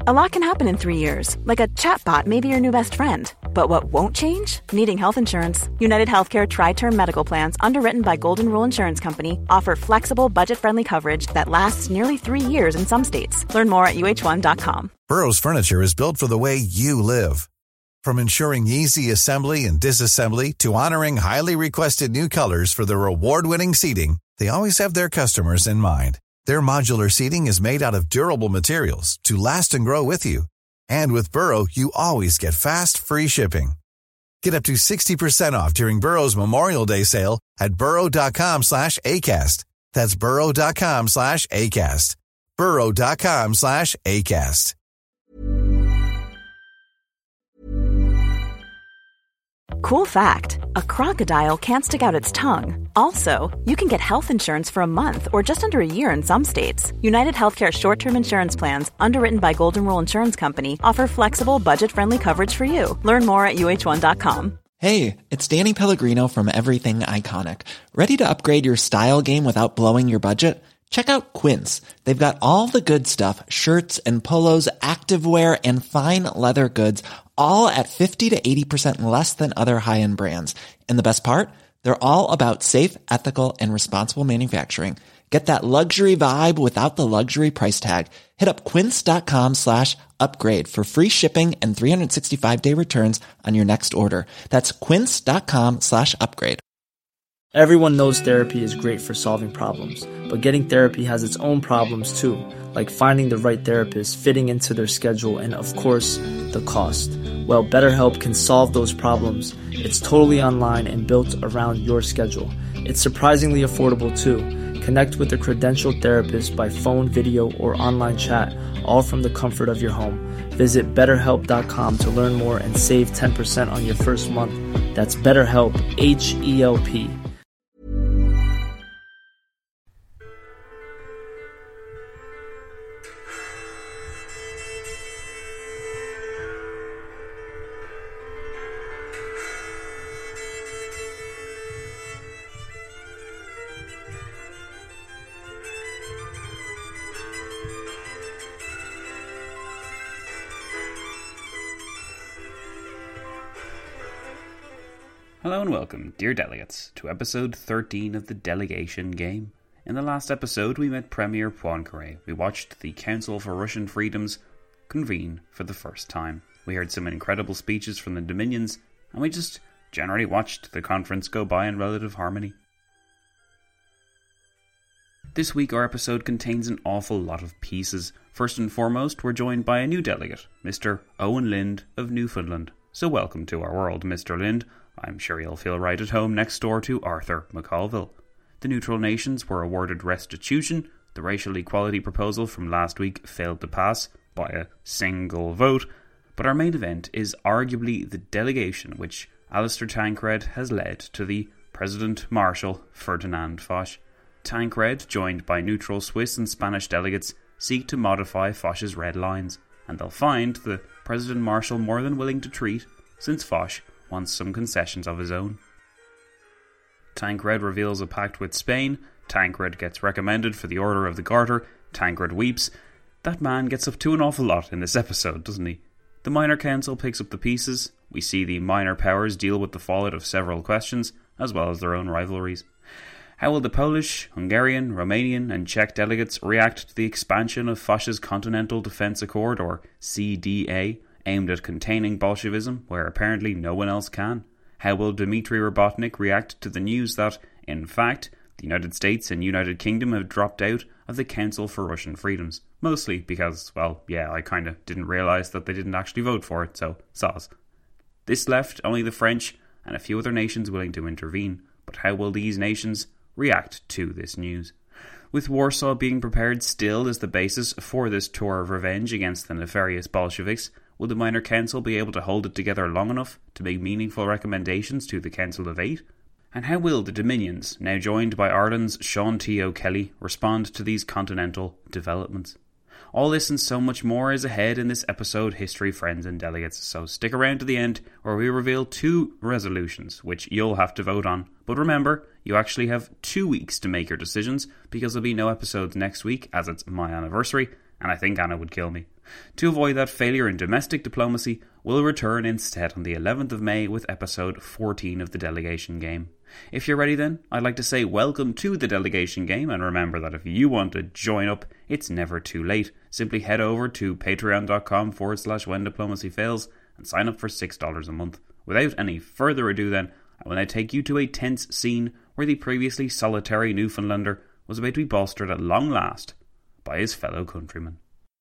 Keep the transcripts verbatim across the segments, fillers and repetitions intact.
A lot can happen in three years, like a chatbot may be your new best friend. But what won't change? Needing health insurance. United Healthcare Tri-Term Medical Plans, underwritten by Golden Rule Insurance Company, offer flexible, budget-friendly coverage that lasts nearly three years in some states. Learn more at U H one dot com. Burrow's furniture is built for the way you live. From ensuring easy assembly and disassembly to honoring highly requested new colors for their award-winning seating, they always have their customers in mind. Their modular seating is made out of durable materials to last and grow with you. And with Burrow, you always get fast, free shipping. Get up to sixty percent off during Burrow's Memorial Day sale at burrow.com slash ACAST. That's burrow.com slash ACAST. burrow.com slash ACAST. Cool fact, a crocodile can't stick out its tongue. Also, you can get health insurance for a month or just under a year in some states. United Healthcare short-term insurance plans, underwritten by Golden Rule Insurance Company, offer flexible, budget-friendly coverage for you. Learn more at U H one dot com. Hey, it's Danny Pellegrino from Everything Iconic. Ready to upgrade your style game without blowing your budget? Check out Quince. They've got all the good stuff, shirts and polos, activewear, and fine leather goods, all at fifty to eighty percent less than other high-end brands. And the best part? They're all about safe, ethical, and responsible manufacturing. Get that luxury vibe without the luxury price tag. Hit up quince.com slash upgrade for free shipping and three sixty-five day returns on your next order. That's quince.com slash upgrade. Everyone knows therapy is great for solving problems, but getting therapy has its own problems too, like finding the right therapist, fitting into their schedule, and of course, the cost. Well, BetterHelp can solve those problems. It's totally online and built around your schedule. It's surprisingly affordable too. Connect with a credentialed therapist by phone, video, or online chat, all from the comfort of your home. Visit better help dot com to learn more and save ten percent on your first month. That's BetterHelp, H E L P. Hello and welcome, dear delegates, to episode thirteen of the Delegation Game. In the last episode, we met Premier Poincaré. We watched the Council for Russian Freedoms convene for the first time. We heard some incredible speeches from the Dominions, and we just generally watched the conference go by in relative harmony. This week, our episode contains an awful lot of pieces. First and foremost, we're joined by a new delegate, Mister Owen Lind of Newfoundland. So welcome to our world, Mister Lind. I'm sure you'll feel right at home next door to Arthur McColville. The neutral nations were awarded restitution. The racial equality proposal from last week failed to pass by a single vote. But our main event is arguably the delegation which Alistair Tancred has led to the President Marshal Ferdinand Foch. Tancred, joined by neutral Swiss and Spanish delegates, seek to modify Foch's red lines, and they'll find the President Marshal more than willing to treat, since Foch wants some concessions of his own. Tancred reveals a pact with Spain. Tancred gets recommended for the Order of the Garter. Tancred weeps. That man gets up to an awful lot in this episode, doesn't he? The Minor Council picks up the pieces. We see the minor powers deal with the fallout of several questions, as well as their own rivalries. How will the Polish, Hungarian, Romanian and Czech delegates react to the expansion of Foch's Continental Defence Accord, or C D A, aimed at containing Bolshevism, where apparently no one else can? How will Dmitry Robotnik react to the news that, in fact, the United States and United Kingdom have dropped out of the Council for Russian Freedoms? Mostly because, well, yeah, I kinda didn't realise that they didn't actually vote for it, so soz. This left only the French and a few other nations willing to intervene, but how will these nations react to this news? With Warsaw being prepared still as the basis for this tour of revenge against the nefarious Bolsheviks, will the Minor Council be able to hold it together long enough to make meaningful recommendations to the Council of Eight? And how will the Dominions, now joined by Ireland's Sean T. O'Kelly, respond to these continental developments? All this and so much more is ahead in this episode, History, Friends and Delegates, so stick around to the end where we reveal two resolutions, which you'll have to vote on. But remember, you actually have two weeks to make your decisions, because there'll be no episodes next week, as it's my anniversary, and I think Anna would kill me. To avoid that failure in domestic diplomacy, we'll return instead on the eleventh of May with episode fourteen of the Delegation Game. If you're ready then, I'd like to say welcome to the Delegation Game, and remember that if you want to join up, it's never too late. Simply head over to patreon.com forward slash when diplomacy fails and sign up for six dollars a month. Without any further ado then, I will now take you to a tense scene where the previously solitary Newfoundlander was about to be bolstered at long last by his fellow countrymen.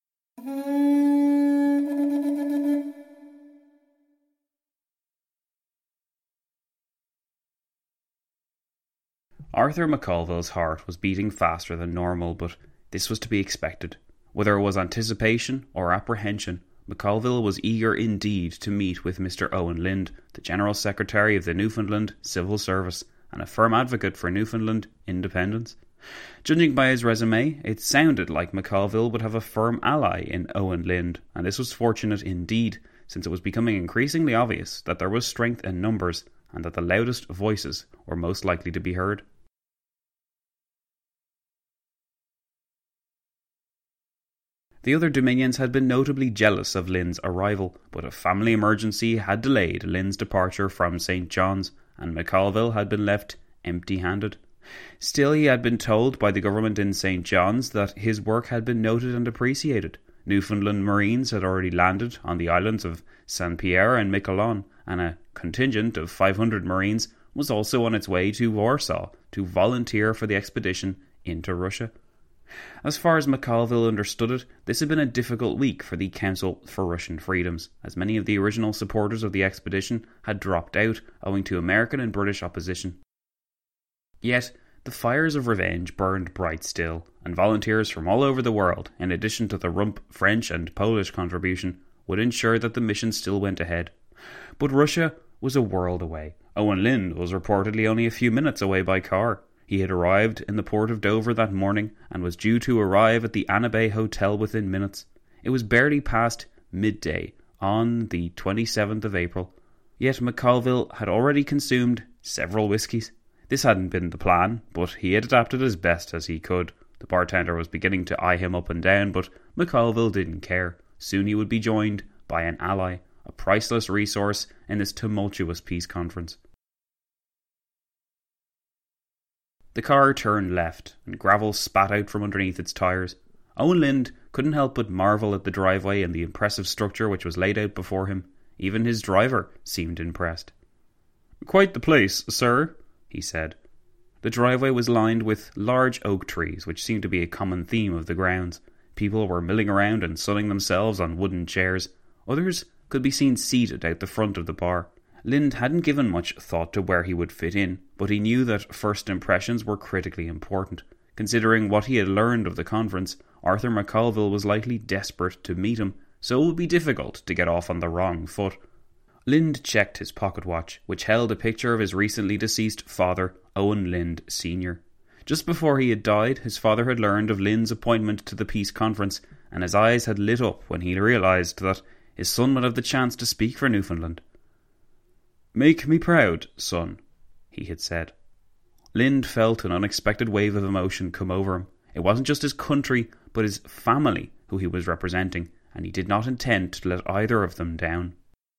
Arthur McCulville's heart was beating faster than normal, but this was to be expected. Whether it was anticipation or apprehension, McCulville was eager indeed to meet with Mister Owen Lynd, the General Secretary of the Newfoundland Civil Service, and a firm advocate for Newfoundland independence. Judging by his resume, it sounded like McCulville would have a firm ally in Owen Lynd, and this was fortunate indeed, since it was becoming increasingly obvious that there was strength in numbers, and that the loudest voices were most likely to be heard. The other Dominions had been notably jealous of Lynd's arrival, but a family emergency had delayed Lynd's departure from Saint John's, and McCulville had been left empty-handed. Still, he had been told by the government in Saint John's that his work had been noted and appreciated. Newfoundland Marines had already landed on the islands of Saint Pierre and Miquelon, and a contingent of five hundred Marines was also on its way to Warsaw to volunteer for the expedition into Russia. As far as McCulville understood it, this had been a difficult week for the Council for Russian Freedoms, as many of the original supporters of the expedition had dropped out owing to American and British opposition. Yet, the fires of revenge burned bright still, and volunteers from all over the world, in addition to the Rump French and Polish contribution, would ensure that the mission still went ahead. But Russia was a world away. Owen Lynd was reportedly only a few minutes away by car. He had arrived in the port of Dover that morning and was due to arrive at the Anna Bay Hotel within minutes. It was barely past midday on the twenty-seventh of April, yet McCulville had already consumed several whiskies. This hadn't been the plan, but he had adapted as best as he could. The bartender was beginning to eye him up and down, but McCulville didn't care. Soon he would be joined by an ally, a priceless resource in this tumultuous peace conference. The car turned left, and gravel spat out from underneath its tyres. Owen Lynd couldn't help but marvel at the driveway and the impressive structure which was laid out before him. Even his driver seemed impressed. "Quite the place, sir," he said. The driveway was lined with large oak trees, which seemed to be a common theme of the grounds. People were milling around and sunning themselves on wooden chairs. Others could be seen seated out the front of the bar. Lynd hadn't given much thought to where he would fit in, but he knew that first impressions were critically important. Considering what he had learned of the conference, Arthur McCulville was likely desperate to meet him, so it would be difficult to get off on the wrong foot. Lynd checked his pocket watch, which held a picture of his recently deceased father, Owen Lynd Senior Just before he had died, his father had learned of Lynd's appointment to the peace conference, and his eyes had lit up when he realised that his son would have the chance to speak for Newfoundland. "Make me proud, son," he had said. Lynd felt an unexpected wave of emotion come over him. It wasn't just his country, but his family who he was representing, and he did not intend to let either of them down.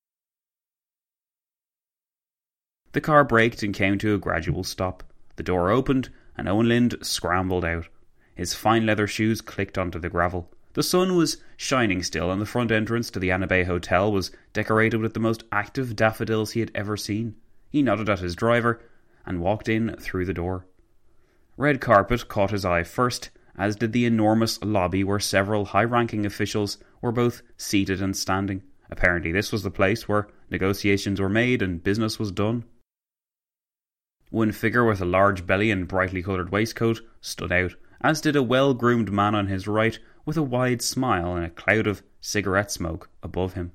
The car braked and came to a gradual stop. The door opened, and Owen Lynd scrambled out. His fine leather shoes clicked onto the gravel. The sun was shining still, and the front entrance to the Anna Bay Hotel was decorated with the most active daffodils he had ever seen. He nodded at his driver and walked in through the door. Red carpet caught his eye first, as did the enormous lobby where several high-ranking officials were both seated and standing. Apparently this was the place where negotiations were made and business was done. One figure with a large belly and brightly coloured waistcoat stood out, as did a well-groomed man on his right with a wide smile and a cloud of cigarette smoke above him.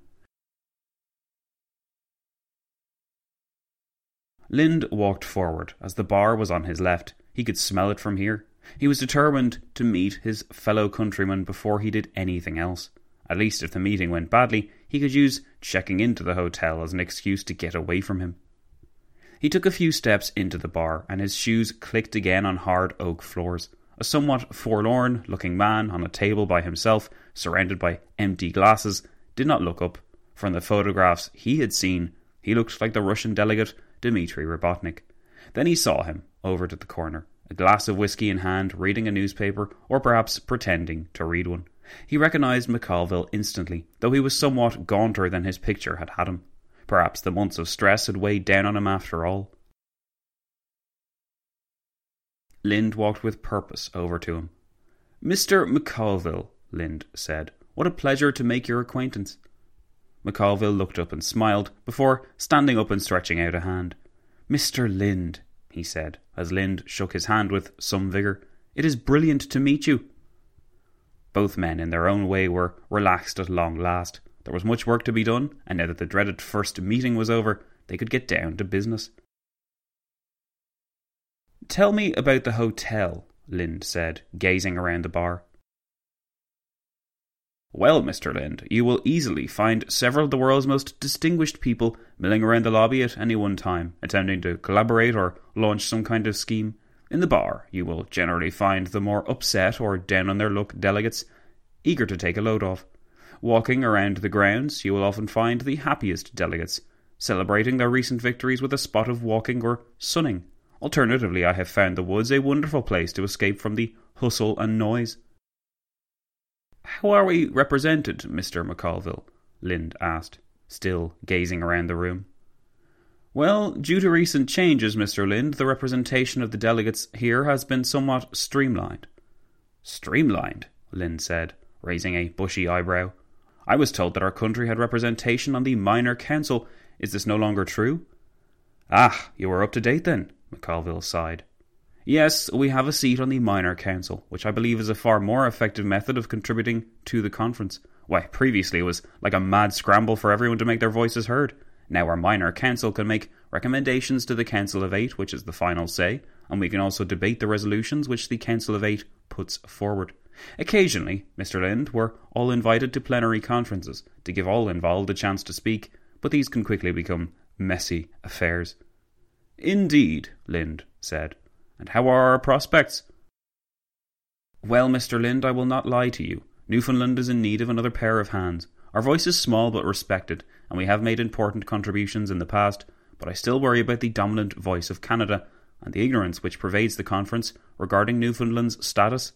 Lynd walked forward, as the bar was on his left. He could smell it from here. He was determined to meet his fellow countrymen before he did anything else. At least if the meeting went badly, he could use checking into the hotel as an excuse to get away from him. He took a few steps into the bar, and his shoes clicked again on hard oak floors. A somewhat forlorn-looking man on a table by himself surrounded by empty glasses, did not look up. From the photographs he had seen, he looked like the Russian delegate Dmitry Robotnik. Then he saw him, over to the corner, a glass of whiskey in hand, reading a newspaper, or perhaps pretending to read one. He recognised McConville instantly, though he was somewhat gaunter than his picture had had him. Perhaps the months of stress had weighed down on him after all. Lind walked with purpose over to him. "Mister McConville," Lind said, "what a pleasure to make your acquaintance." McConville looked up and smiled, before standing up and stretching out a hand. "Mister Lind," he said, as Lind shook his hand with some vigour, "it is brilliant to meet you." Both men in their own way were relaxed at long last. There was much work to be done, and now that the dreaded first meeting was over, they could get down to business. "Tell me about the hotel," Lind said, gazing around the bar. "Well, Mister Lind, you will easily find several of the world's most distinguished people milling around the lobby at any one time, attempting to collaborate or launch some kind of scheme. In the bar, you will generally find the more upset or down-on-their-luck delegates, eager to take a load off. Walking around the grounds, you will often find the happiest delegates, celebrating their recent victories with a spot of walking or sunning. Alternatively, I have found the woods a wonderful place to escape from the hustle and noise." "How are we represented, Mister McConville?" Lind asked, still gazing around the room. "Well, due to recent changes, Mister Lind, the representation of the delegates here has been somewhat streamlined." "Streamlined?" Lind said, raising a bushy eyebrow. "I was told that our country had representation on the minor council. Is this no longer true?" "Ah, you are up to date then," McConville sighed. "Yes, we have a seat on the minor council, which I believe is a far more effective method of contributing to the conference. Why, previously it was like a mad scramble for everyone to make their voices heard. Now our minor council can make recommendations to the Council of Eight, which is the final say, and we can also debate the resolutions which the Council of Eight puts forward. Occasionally, Mister Lind, we're all invited to plenary conferences to give all involved a chance to speak, but these can quickly become messy affairs." "Indeed," Lind said. "And how are our prospects?" "Well, Mister Lind, I will not lie to you. Newfoundland is in need of another pair of hands. Our voice is small but respected, and we have made important contributions in the past, but I still worry about the dominant voice of Canada and the ignorance which pervades the conference regarding Newfoundland's status."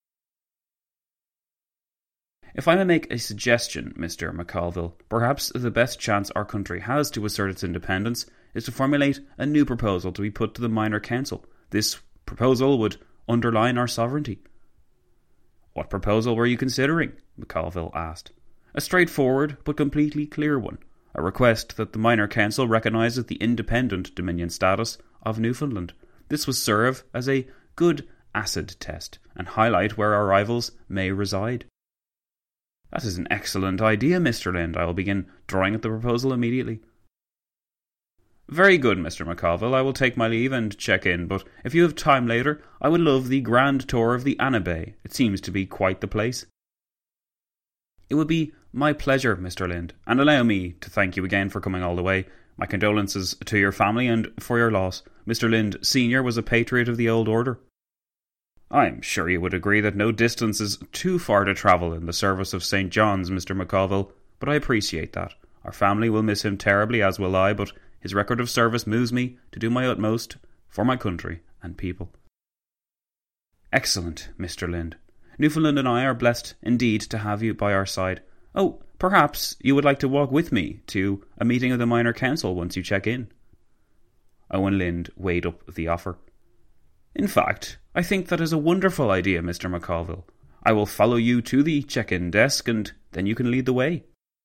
"If I may make a suggestion, Mister McConville, perhaps the best chance our country has to assert its independence is to formulate a new proposal to be put to the minor council. This proposal would underline our sovereignty." "What proposal were you considering?" McConville asked. "A straightforward but completely clear one. A request that the minor council recognises the independent dominion status of Newfoundland. This will serve as a good acid test and highlight where our rivals may reside." "That is an excellent idea, Mister Lind. I will begin drawing up the proposal immediately." "Very good, Mister McConville. I will take my leave and check in, but if you have time later, I would love the grand tour of the Anna Bay. It seems to be quite the place." "It would be my pleasure, Mister Lind, and allow me to thank you again for coming all the way. My condolences to your family and for your loss. Mister Lind Senior was a patriot of the old order." "I am sure you would agree that no distance is too far to travel in the service of Saint John's, Mister McConville, but I appreciate that. Our family will miss him terribly, as will I, but his record of service moves me to do my utmost for my country and people." "Excellent, Mister Lind. Newfoundland and I are blessed indeed to have you by our side. Oh, perhaps you would like to walk with me to a meeting of the minor council once you check in." Owen Lind weighed up the offer. "In fact, I think that is a wonderful idea, Mister McConville. I will follow you to the check-in desk, and then you can lead the way."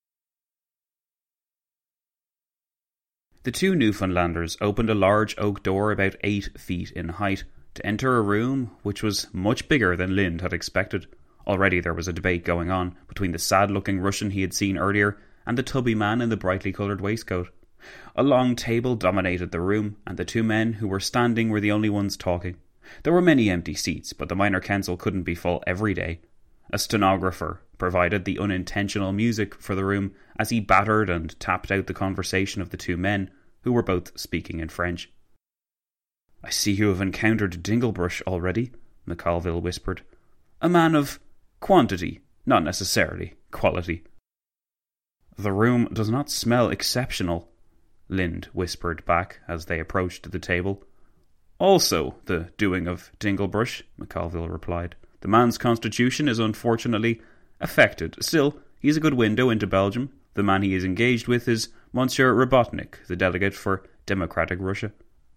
The two Newfoundlanders opened a large oak door about eight feet in height to enter a room which was much bigger than Lind had expected. Already there was a debate going on between the sad-looking Russian he had seen earlier and the tubby man in the brightly coloured waistcoat. A long table dominated the room, and the two men who were standing were the only ones talking. There were many empty seats, but the minor council couldn't be full every day. A stenographer provided the unintentional music for the room as he battered and tapped out the conversation of the two men, who were both speaking in French. "I see you have encountered Dinglebrush already," McConville whispered. "A man of quantity," not necessarily quality. "The room does not smell exceptional," Lind whispered back as they approached the table. "Also the doing of Dinglebrush," McCulville replied. "The man's constitution is unfortunately affected. Still, he is a good window into Belgium. The man he is engaged with is Monsieur Robotnik, the delegate for Democratic Russia."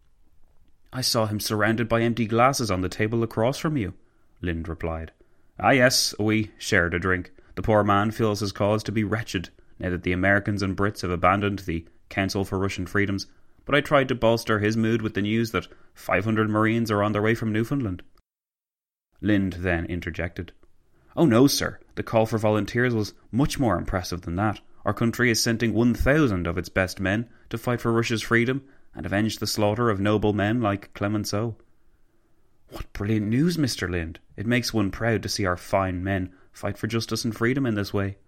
"I saw him surrounded by empty glasses on the table across from you," Lind replied. "Ah yes, we shared a drink. The poor man feels his cause to be wretched, now that the Americans and Brits have abandoned the Council for Russian Freedoms, but I tried to bolster his mood with the news that five hundred Marines are on their way from Newfoundland." Lind then interjected. "Oh no, sir, the call for volunteers was much more impressive than that. Our country is sending one thousand of its best men to fight for Russia's freedom and avenge the slaughter of noble men like Clemenceau." "What brilliant news, Mister Lind. It makes one proud to see our fine men fight for justice and freedom in this way."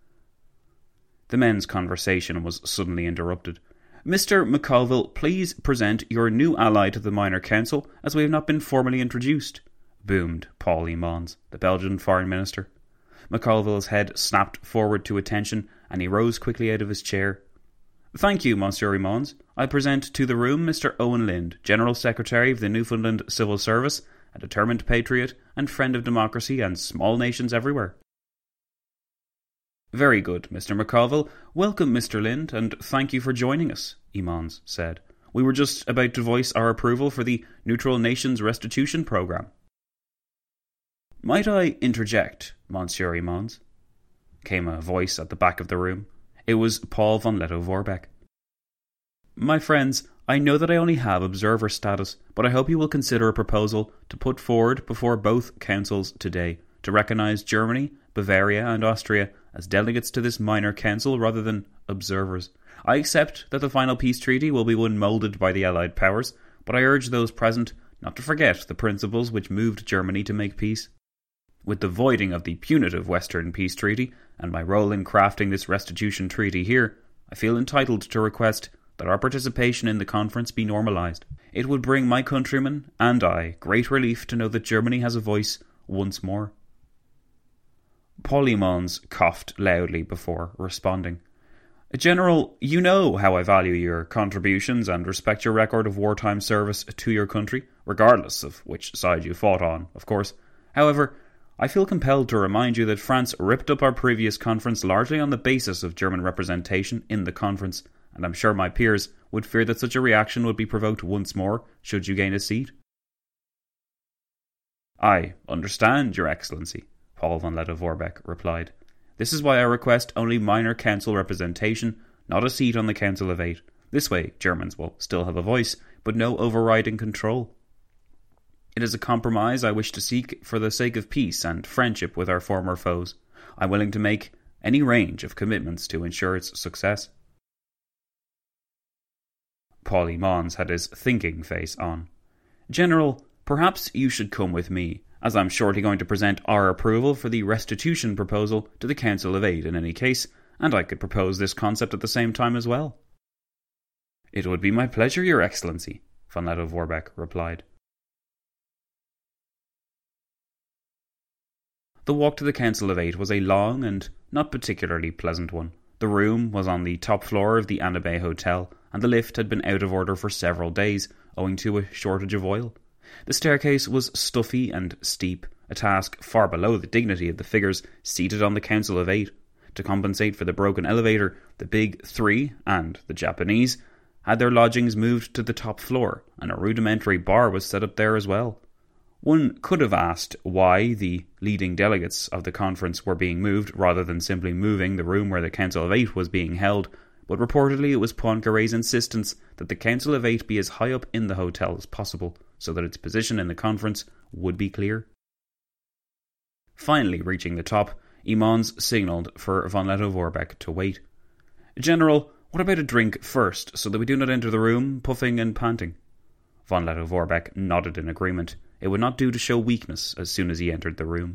The men's conversation was suddenly interrupted. "Mister McCulville, please present your new ally to the Minor Council, as we have not been formally introduced," boomed Paul Imons, the Belgian foreign minister. McCulville's head snapped forward to attention, and he rose quickly out of his chair. "Thank you, Monsieur Imons. I present to the room Mister Owen Lind, General Secretary of the Newfoundland Civil Service, a determined patriot and friend of democracy and small nations everywhere." "Very good, Mister McCulville. Welcome, Mister Lind, and thank you for joining us," Imons said. "We were just about to voice our approval for the Neutral Nations Restitution Programme." "Might I interject, Monsieur Imons?" came a voice at the back of the room. It was Paul von Lettow-Vorbeck. "My friends, I know that I only have observer status, but I hope you will consider a proposal to put forward before both councils today to recognise Germany, Bavaria and Austria as delegates to this minor council rather than observers. I accept that the final peace treaty will be one moulded by the Allied powers, but I urge those present not to forget the principles which moved Germany to make peace. With the voiding of the punitive Western Peace Treaty and my role in crafting this restitution treaty here, I feel entitled to request that our participation in the conference be normalised. It would bring my countrymen and I great relief to know that Germany has a voice once more." Paul Imons coughed loudly before responding. "General, you know how I value your contributions and respect your record of wartime service to your country, regardless of which side you fought on, of course. However, I feel compelled to remind you that France ripped up our previous conference largely on the basis of German representation in the conference, and I'm sure my peers would fear that such a reaction would be provoked once more should you gain a seat." "I understand, Your Excellency," Paul von Lettow-Vorbeck replied. "This is why I request only minor council representation, not a seat on the Council of Eight. This way, Germans will still have a voice, but no overriding control. It is a compromise I wish to seek for the sake of peace and friendship with our former foes. I am willing to make any range of commitments to ensure its success." Paul Imons had his thinking face on. "General, perhaps you should come with me, as I'm shortly going to present our approval for the restitution proposal to the Council of Eight in any case, and I could propose this concept at the same time as well." "It would be my pleasure, Your Excellency," von Lettow-Vorbeck replied. The walk to the Council of Eight was a long and not particularly pleasant one. The room was on the top floor of the Annabay Hotel, and the lift had been out of order for several days, owing to a shortage of oil. The staircase was stuffy and steep, a task far below the dignity of the figures seated on the Council of Eight. To compensate for the broken elevator, the Big Three and the Japanese had their lodgings moved to the top floor, and a rudimentary bar was set up there as well. One could have asked why the leading delegates of the conference were being moved rather than simply moving the room where the Council of Eight was being held, but reportedly it was Poincaré's insistence that the Council of Eight be as high up in the hotel as possible, so that its position in the conference would be clear. Finally reaching the top, Imons signalled for von Lettow-Vorbeck to wait. "General, what about a drink first, so that we do not enter the room puffing and panting?" Von Lettow-Vorbeck nodded in agreement. It would not do to show weakness as soon as he entered the room.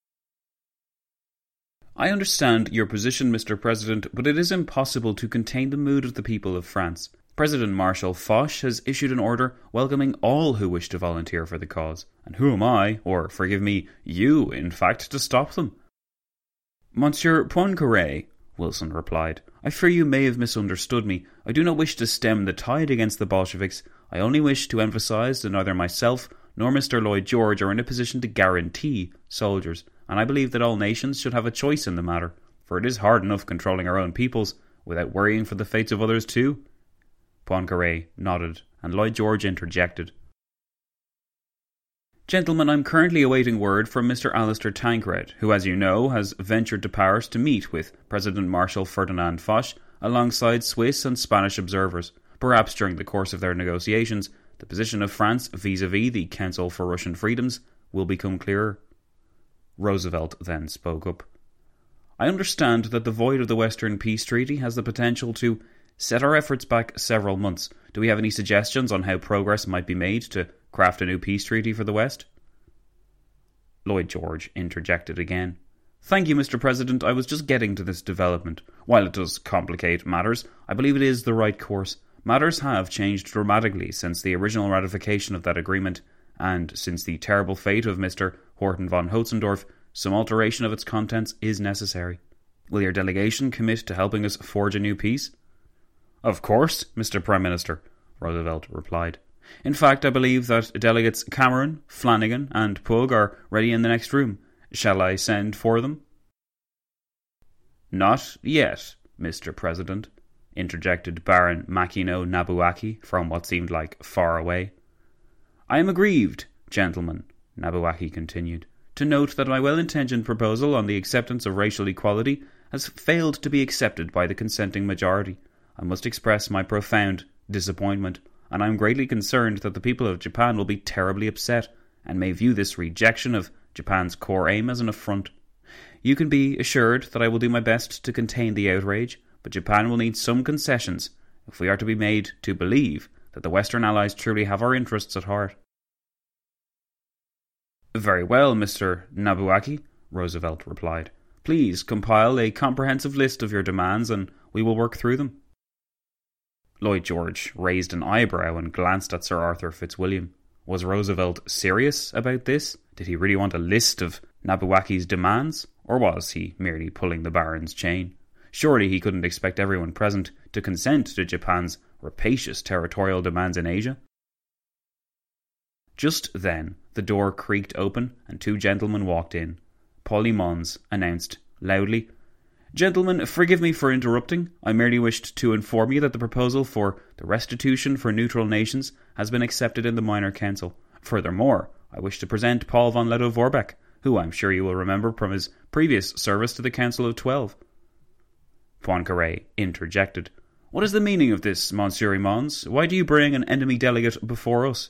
"I understand your position, Mister President, but it is impossible to contain the mood of the people of France. President Marshal Foch has issued an order welcoming all who wish to volunteer for the cause. And who am I, or, forgive me, you, in fact, to stop them?" Monsieur Poincaré, Wilson replied, I fear you may have misunderstood me. I do not wish to stem the tide against the Bolsheviks. I only wish to emphasize that neither myself nor Mister Lloyd George are in a position to guarantee soldiers, and I believe that all nations should have a choice in the matter, for it is hard enough controlling our own peoples without worrying for the fates of others too. Poincaré nodded, and Lloyd George interjected. Gentlemen, I am currently awaiting word from Mister Alistair Tancred, who, as you know, has ventured to Paris to meet with President Marshal Ferdinand Foch alongside Swiss and Spanish observers. Perhaps during the course of their negotiations, the position of France vis-à-vis the Council for Russian Freedoms will become clearer. Roosevelt then spoke up. I understand that the void of the Western Peace Treaty has the potential to set our efforts back several months. Do we have any suggestions on how progress might be made to craft a new peace treaty for the West? Lloyd George interjected again. Thank you, Mister President. I was just getting to this development. While it does complicate matters, I believe it is the right course. Matters have changed dramatically since the original ratification of that agreement, and since the terrible fate of Mister Horton von Hotzendorf, some alteration of its contents is necessary. Will your delegation commit to helping us forge a new peace? Of course, Mister Prime Minister, Roosevelt replied. In fact, I believe that delegates Cameron, Flanagan and Pugh are ready in the next room. Shall I send for them? Not yet, Mister President, interjected Baron Makino Nabuaki from what seemed like far away. I am aggrieved, gentlemen, Nabuaki continued, to note that my well-intentioned proposal on the acceptance of racial equality has failed to be accepted by the consenting majority. I must express my profound disappointment, and I am greatly concerned that the people of Japan will be terribly upset and may view this rejection of Japan's core aim as an affront. You can be assured that I will do my best to contain the outrage, but Japan will need some concessions if we are to be made to believe that the Western Allies truly have our interests at heart. Very well, Mister Nabuaki, Roosevelt replied. Please compile a comprehensive list of your demands and we will work through them. Lloyd George raised an eyebrow and glanced at Sir Arthur Fitzwilliam. Was Roosevelt serious about this? Did he really want a list of Nabuaki's demands? Or was he merely pulling the Baron's chain? Surely he couldn't expect everyone present to consent to Japan's rapacious territorial demands in Asia. Just then, the door creaked open and two gentlemen walked in. Polly Mons announced loudly, Gentlemen, forgive me for interrupting. I merely wished to inform you that the proposal for the restitution for neutral nations has been accepted in the Minor Council. Furthermore, I wish to present Paul von Lettow-Vorbeck, who I'm sure you will remember from his previous service to the Council of Twelve. Poincaré interjected. What is the meaning of this, Monsieur Mons? Why do you bring an enemy delegate before us?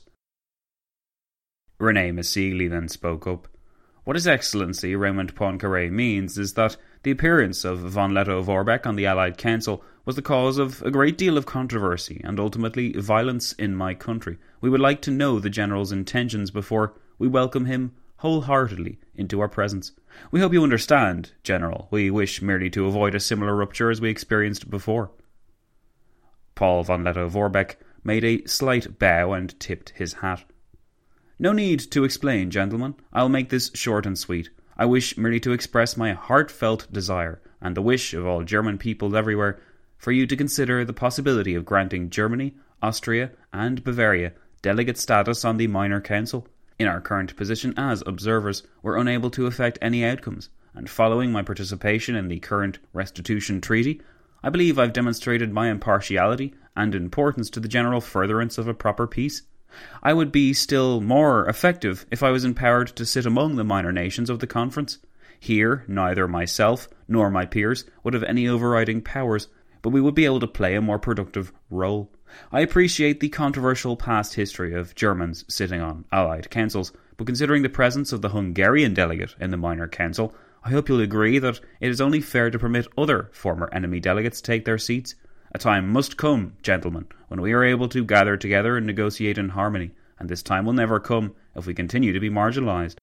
René Massigli then spoke up. What His Excellency Raymond Poincaré means is that the appearance of von Lettow-Vorbeck on the Allied Council was the cause of a great deal of controversy and ultimately violence in my country. We would like to know the General's intentions before we welcome him wholeheartedly into our presence. We hope you understand, General. We wish merely to avoid a similar rupture as we experienced before. Paul von Lettow-Vorbeck made a slight bow and tipped his hat. No need to explain, gentlemen. I'll make this short and sweet. I wish merely to express my heartfelt desire, and the wish of all German peoples everywhere, for you to consider the possibility of granting Germany, Austria, and Bavaria delegate status on the Minor Council. In our current position as observers, we're unable to effect any outcomes, and following my participation in the current restitution treaty, I believe I've demonstrated my impartiality and importance to the general furtherance of a proper peace. I would be still more effective if I was empowered to sit among the minor nations of the conference. Here, neither myself nor my peers would have any overriding powers, but we would be able to play a more productive role. I appreciate the controversial past history of Germans sitting on Allied councils, but considering the presence of the Hungarian delegate in the Minor Council, I hope you'll agree that it is only fair to permit other former enemy delegates take their seats. A time must come, gentlemen, when we are able to gather together and negotiate in harmony, and this time will never come if we continue to be marginalised.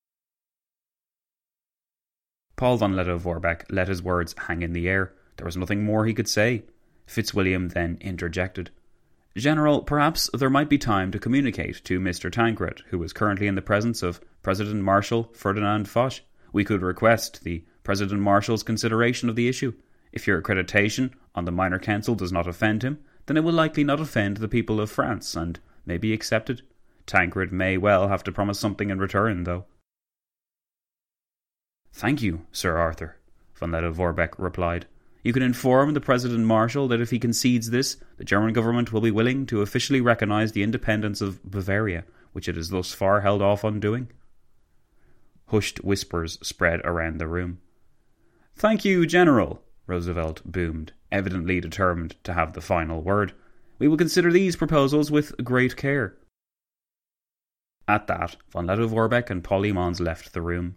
Paul von Lettow-Vorbeck let his words hang in the air. There was nothing more he could say. Fitzwilliam then interjected. General, perhaps there might be time to communicate to Mister Tancred, who is currently in the presence of President Marshal Ferdinand Foch. We could request the President Marshall's consideration of the issue. If your accreditation on the minor council does not offend him, then it will likely not offend the people of France, and may be accepted. Tancred may well have to promise something in return, though. Thank you, Sir Arthur, von Lettow-Vorbeck replied. You can inform the President Marshal that if he concedes this, the German government will be willing to officially recognise the independence of Bavaria, which it has thus far held off on doing. Hushed whispers spread around the room. Thank you, General, Roosevelt boomed, evidently determined to have the final word. We will consider these proposals with great care. At that, von Lettow-Vorbeck and Paul Mons left the room.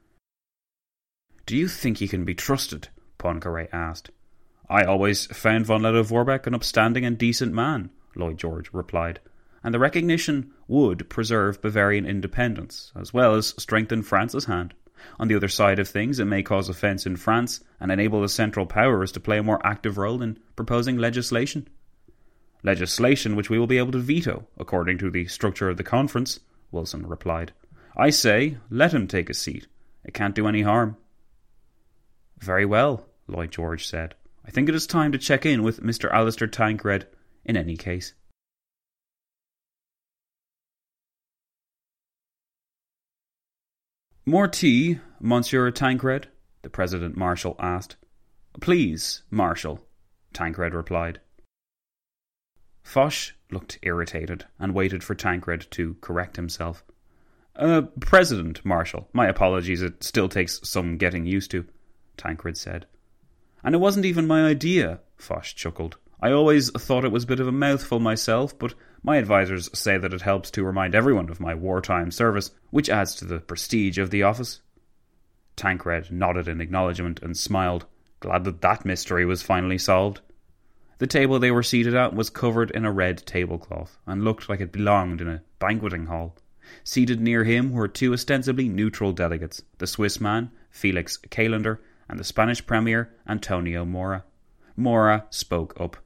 Do you think he can be trusted? Poincaré asked. I always found von Lettow-Vorbeck an upstanding and decent man, Lloyd George replied, and the recognition would preserve Bavarian independence, as well as strengthen France's hand. On the other side of things, it may cause offence in France and enable the Central Powers to play a more active role in proposing legislation. Legislation which we will be able to veto, according to the structure of the conference, Wilson replied. I say, let him take a seat. It can't do any harm. Very well, Lloyd George said. I think it is time to check in with Mister Alistair Tancred in any case. More tea, Monsieur Tancred? The President Marshal asked. Please, Marshal, Tancred replied. Foch looked irritated and waited for Tancred to correct himself. Uh, President Marshal, my apologies, it still takes some getting used to, Tancred said. And it wasn't even my idea, Foch chuckled. I always thought it was a bit of a mouthful myself, but my advisors say that it helps to remind everyone of my wartime service, which adds to the prestige of the office. Tancred nodded in acknowledgement and smiled, glad that that mystery was finally solved. The table they were seated at was covered in a red tablecloth, and looked like it belonged in a banqueting hall. Seated near him were two ostensibly neutral delegates, the Swiss man, Felix Cailander, and the Spanish Premier, Antonio Mora. Mora spoke up.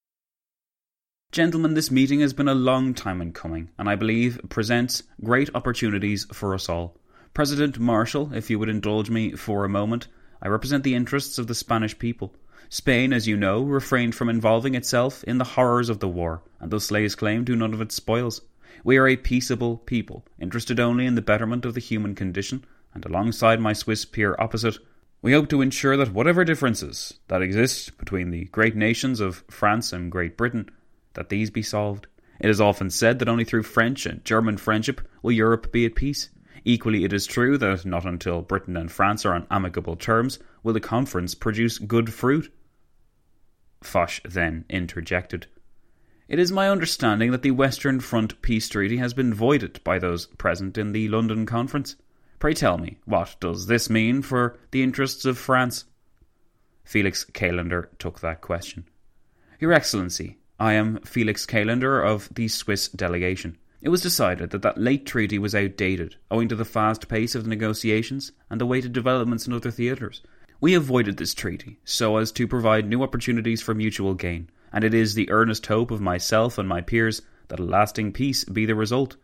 Gentlemen, this meeting has been a long time in coming, and I believe presents great opportunities for us all. President Marshal, if you would indulge me for a moment, I represent the interests of the Spanish people. Spain, as you know, refrained from involving itself in the horrors of the war, and thus lays claim to none of its spoils. We are a peaceable people, interested only in the betterment of the human condition, and alongside my Swiss peer opposite, we hope to ensure that whatever differences that exist between the great nations of France and Great Britain, that these be solved. It is often said that only through French and German friendship will Europe be at peace. Equally, it is true that not until Britain and France are on amicable terms will the conference produce good fruit. Foch then interjected. It is my understanding that the Western Front Peace Treaty has been voided by those present in the London Conference. Pray tell me, what does this mean for the interests of France? Felix Cailander took that question. Your Excellency, I am Felix Cailander of the Swiss delegation. It was decided that that late treaty was outdated, owing to the fast pace of the negotiations and the weighted developments in other theatres. We avoided this treaty, so as to provide new opportunities for mutual gain, and it is the earnest hope of myself and my peers that a lasting peace be the result.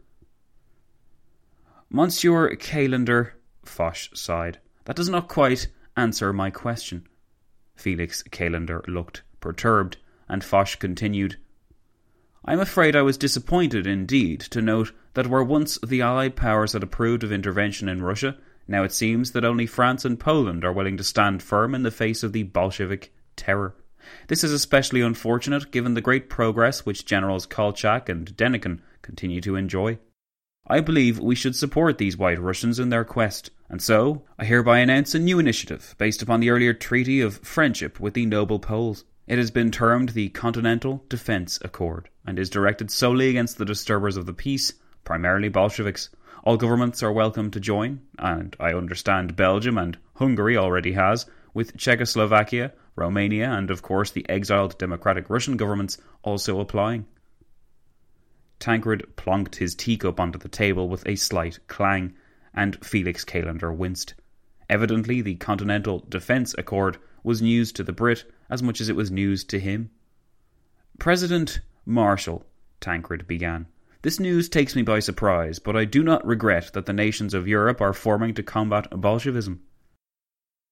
Monsieur Cailander, Foch sighed, that does not quite answer my question. Felix Cailander looked perturbed, and Foch continued, I am afraid I was disappointed indeed to note that where once the Allied powers had approved of intervention in Russia, now it seems that only France and Poland are willing to stand firm in the face of the Bolshevik terror. This is especially unfortunate given the great progress which Generals Kolchak and Denikin continue to enjoy. I believe we should support these White Russians in their quest, and so I hereby announce a new initiative based upon the earlier treaty of friendship with the noble Poles. It has been termed the Continental Defence Accord, and is directed solely against the disturbers of the peace, primarily Bolsheviks. All governments are welcome to join, and I understand Belgium and Hungary already has, with Czechoslovakia, Romania, and of course the exiled Democratic Russian governments also applying. Tancred plonked his teacup onto the table with a slight clang, and Felix Cailander winced. Evidently the Continental Defence Accord was news to the Brit as much as it was news to him. President Marshal, Tancred began, this news takes me by surprise, but I do not regret that the nations of Europe are forming to combat Bolshevism.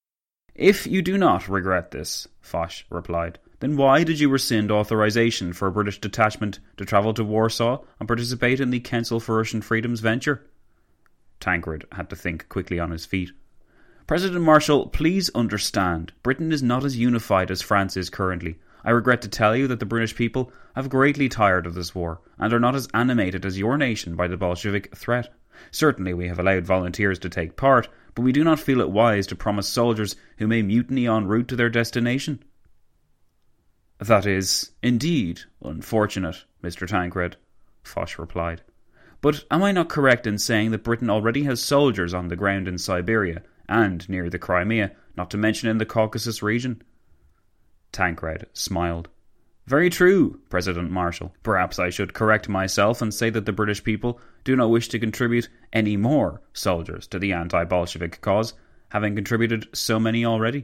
"If you do not regret this," Foch replied, "then why did you rescind authorization for a British detachment to travel to Warsaw and participate in the Council for Russian Freedom's venture?" Tancred had to think quickly on his feet. "President Marshall, please understand, Britain is not as unified as France is currently. I regret to tell you that the British people have greatly tired of this war and are not as animated as your nation by the Bolshevik threat. Certainly we have allowed volunteers to take part, but we do not feel it wise to promise soldiers who may mutiny en route to their destination." "That is, indeed, unfortunate, Mister Tancred," Foch replied. "But am I not correct in saying that Britain already has soldiers on the ground in Siberia and near the Crimea, not to mention in the Caucasus region?" Tancred smiled. "Very true, President Marshall. Perhaps I should correct myself and say that the British people do not wish to contribute any more soldiers to the anti-Bolshevik cause, having contributed so many already."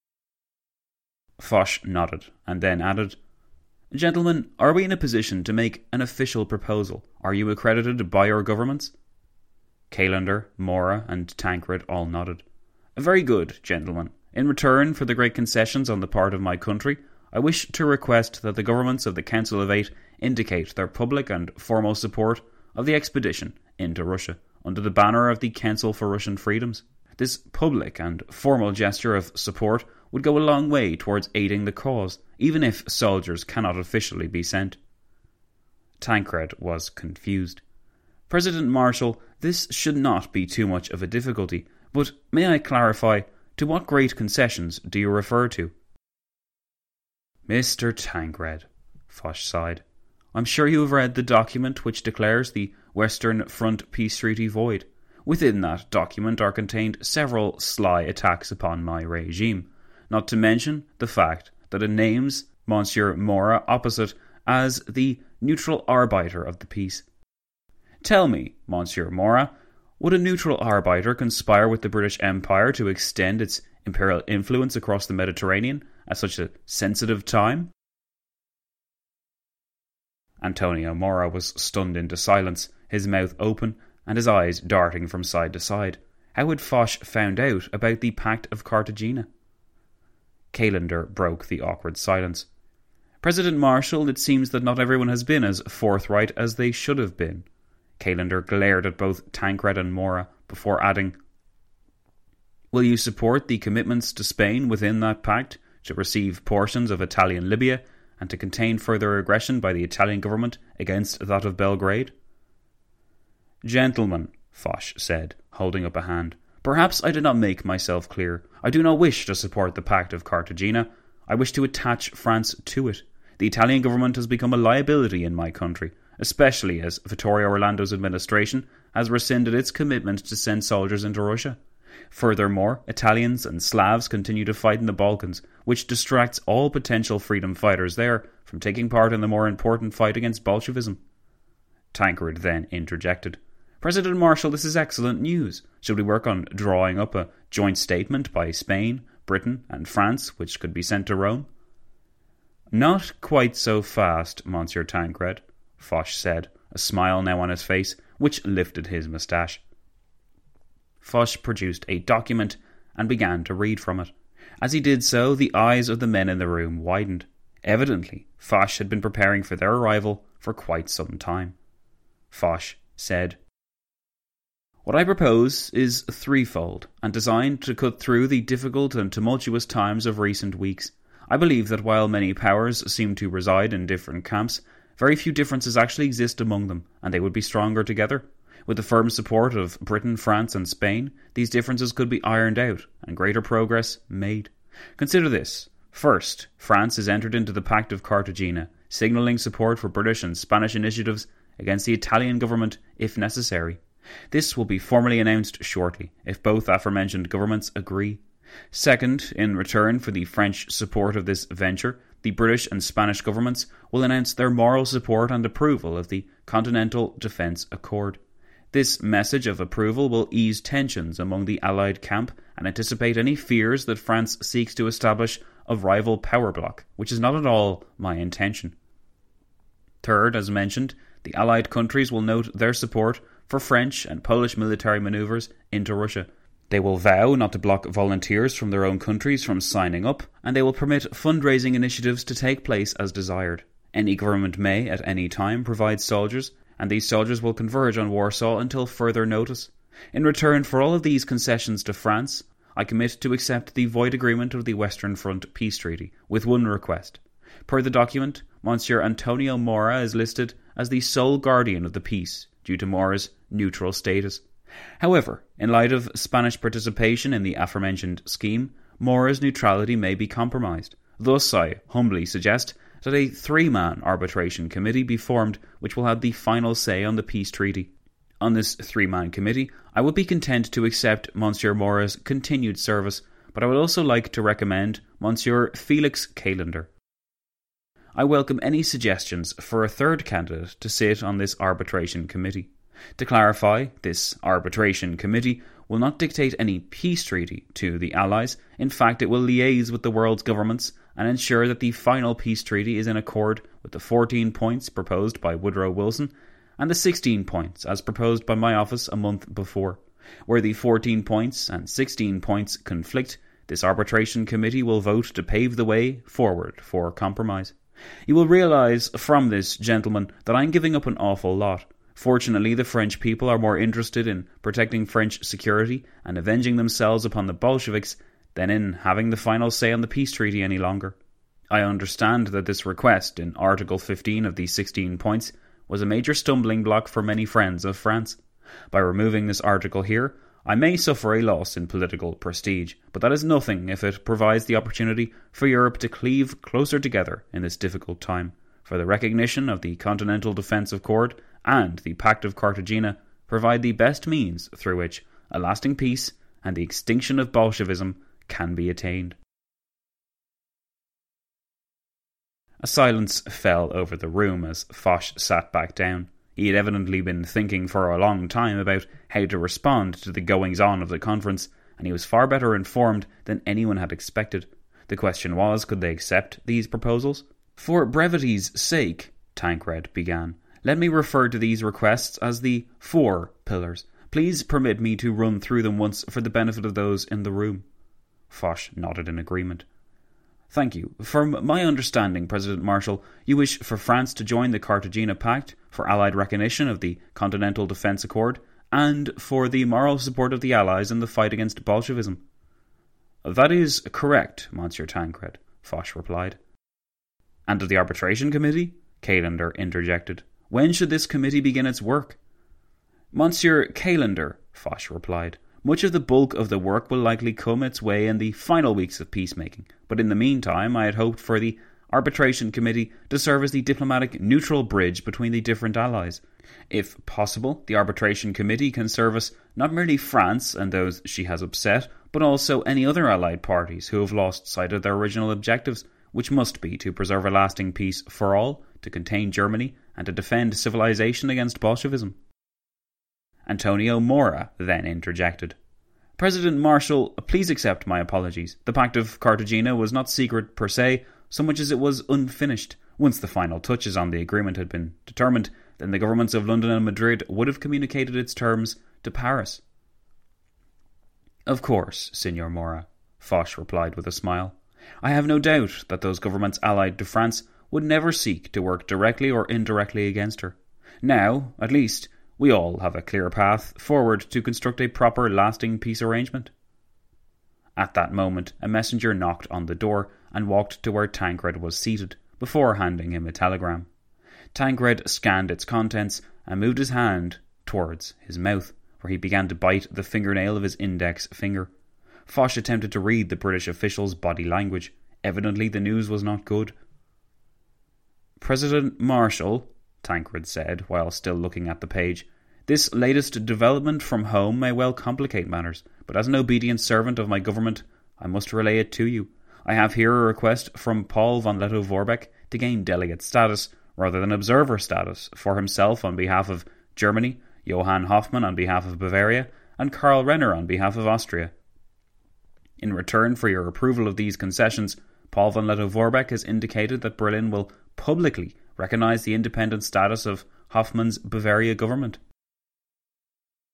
Foch nodded, and then added, "Gentlemen, are we in a position to make an official proposal? Are you accredited by your governments?" Callender, Mora, and Tancred all nodded. "Very good, gentlemen. In return for the great concessions on the part of my country, I wish to request that the governments of the Council of Eight indicate their public and formal support of the expedition into Russia under the banner of the Council for Russian Freedoms. This public and formal gesture of support would go a long way towards aiding the cause, even if soldiers cannot officially be sent." Tancred was confused. "President Marshall, this should not be too much of a difficulty, but may I clarify, to what great concessions do you refer to?" "Mister Tancred," Foch sighed, "I'm sure you have read the document which declares the Western Front Peace Treaty void. Within that document are contained several sly attacks upon my regime, not to mention the fact that it names Monsieur Mora opposite as the neutral arbiter of the peace. Tell me, Monsieur Mora, would a neutral arbiter conspire with the British Empire to extend its imperial influence across the Mediterranean at such a sensitive time?" Antonio Mora was stunned into silence, his mouth open and his eyes darting from side to side. How had Foch found out about the Pact of Cartagena? Callender broke the awkward silence. "President Marshall, it seems that not everyone has been as forthright as they should have been." Callender glared at both Tancred and Mora before adding, "Will you support the commitments to Spain within that pact to receive portions of Italian Libya and to contain further aggression by the Italian government against that of Belgrade?" "Gentlemen," Foch said, holding up a hand, "perhaps I did not make myself clear. I do not wish to support the Pact of Cartagena. I wish to attach France to it. The Italian government has become a liability in my country, especially as Vittorio Orlando's administration has rescinded its commitment to send soldiers into Russia. Furthermore, Italians and Slavs continue to fight in the Balkans, which distracts all potential freedom fighters there from taking part in the more important fight against Bolshevism." Tancred then interjected, "President Marshall, this is excellent news. Should we work on drawing up a joint statement by Spain, Britain and France, which could be sent to Rome?" "Not quite so fast, Monsieur Tancred," Foch said, a smile now on his face, which lifted his moustache. Foch produced a document and began to read from it. As he did so, the eyes of the men in the room widened. Evidently, Foch had been preparing for their arrival for quite some time. Foch said, "What I propose is threefold, and designed to cut through the difficult and tumultuous times of recent weeks. I believe that while many powers seem to reside in different camps, very few differences actually exist among them, and they would be stronger together. With the firm support of Britain, France and Spain, these differences could be ironed out and greater progress made. Consider this. First, France has entered into the Pact of Cartagena, signalling support for British and Spanish initiatives against the Italian government if necessary. This will be formally announced shortly, if both aforementioned governments agree. Second, in return for the French support of this venture, the British and Spanish governments will announce their moral support and approval of the Continental Defence Accord. This message of approval will ease tensions among the Allied camp and anticipate any fears that France seeks to establish a rival power bloc, which is not at all my intention. Third, as mentioned, the Allied countries will note their support for French and Polish military manoeuvres into Russia. They will vow not to block volunteers from their own countries from signing up, and they will permit fundraising initiatives to take place as desired. Any government may, at any time, provide soldiers, and these soldiers will converge on Warsaw until further notice. In return for all of these concessions to France, I commit to accept the void agreement of the Western Front Peace Treaty, with one request. Per the document, Monsieur Antonio Mora is listed as the sole guardian of the peace, due to Mora's neutral status. However, in light of Spanish participation in the aforementioned scheme, Mora's neutrality may be compromised. Thus, I humbly suggest that a three-man arbitration committee be formed which will have the final say on the peace treaty. On this three-man committee, I would be content to accept Monsieur Mora's continued service, but I would also like to recommend Monsieur Felix Callender. I welcome any suggestions for a third candidate to sit on this arbitration committee. To clarify, this arbitration committee will not dictate any peace treaty to the Allies. In fact, it will liaise with the world's governments and ensure that the final peace treaty is in accord with the fourteen points proposed by Woodrow Wilson and the sixteen points as proposed by my office a month before. Where the fourteen points and sixteen points conflict, this arbitration committee will vote to pave the way forward for compromise. You will realise from this, gentlemen, that I am giving up an awful lot. Fortunately, the French people are more interested in protecting French security and avenging themselves upon the Bolsheviks than in having the final say on the peace treaty any longer. I understand that this request in Article fifteen of the sixteen points was a major stumbling block for many friends of France. By removing this article here, I may suffer a loss in political prestige, but that is nothing if it provides the opportunity for Europe to cleave closer together in this difficult time, for the recognition of the Continental Defence Accord and the Pact of Cartagena provide the best means through which a lasting peace and the extinction of Bolshevism can be attained. A silence fell over the room as Foch sat back down. He had evidently been thinking for a long time about how to respond to the goings-on of the conference, and he was far better informed than anyone had expected. The question was, could they accept these proposals? For brevity's sake, Tancred began, let me refer to these requests as the four pillars. Please permit me to run through them once for the benefit of those in the room. Foch nodded in agreement. Thank you. From my understanding, President Marshall, you wish for France to join the Cartagena Pact, for Allied recognition of the Continental Defence Accord, and for the moral support of the Allies in the fight against Bolshevism. That is correct, Monsieur Tancred, Foch replied. And of the arbitration committee? Callender interjected. When should this committee begin its work? Monsieur Callender, Foch replied. Much of the bulk of the work will likely come its way in the final weeks of peacemaking, but in the meantime I had hoped for the arbitration committee to serve as the diplomatic neutral bridge between the different allies. If possible, the arbitration committee can service not merely France and those she has upset, but also any other allied parties who have lost sight of their original objectives, which must be to preserve a lasting peace for all, to contain Germany, and to defend civilization against Bolshevism. Antonio Mora then interjected. President Marshall, please accept my apologies. The Pact of Cartagena was not secret per se, so much as it was unfinished. Once the final touches on the agreement had been determined, then the governments of London and Madrid would have communicated its terms to Paris. Of course, Signor Mora, Foch replied with a smile. I have no doubt that those governments allied to France would never seek to work directly or indirectly against her. Now, at least, we all have a clear path forward to construct a proper, lasting peace arrangement. At that moment, a messenger knocked on the door and walked to where Tancred was seated, before handing him a telegram. Tancred scanned its contents and moved his hand towards his mouth, where he began to bite the fingernail of his index finger. Foch attempted to read the British official's body language. Evidently the news was not good. President Marshall, Tancred said, while still looking at the page, this latest development from home may well complicate matters, but as an obedient servant of my government, I must relay it to you. I have here a request from Paul von Lettow-Vorbeck to gain delegate status, rather than observer status, for himself on behalf of Germany, Johann Hoffmann on behalf of Bavaria, and Karl Renner on behalf of Austria. In return for your approval of these concessions, Paul von Lettow-Vorbeck has indicated that Berlin will publicly recognise the independent status of Hoffmann's Bavaria government.